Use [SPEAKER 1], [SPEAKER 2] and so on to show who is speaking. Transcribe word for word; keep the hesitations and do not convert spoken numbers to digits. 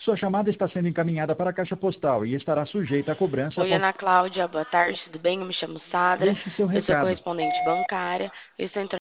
[SPEAKER 1] Sua chamada está sendo encaminhada para a caixa postal e estará sujeita a cobrança
[SPEAKER 2] Oi,
[SPEAKER 1] após.
[SPEAKER 2] Ana Cláudia, boa tarde, tudo bem? Eu me chamo Sadra,
[SPEAKER 1] Deixe seu
[SPEAKER 2] eu sou
[SPEAKER 1] recado.
[SPEAKER 2] correspondente bancária, eu estou entrando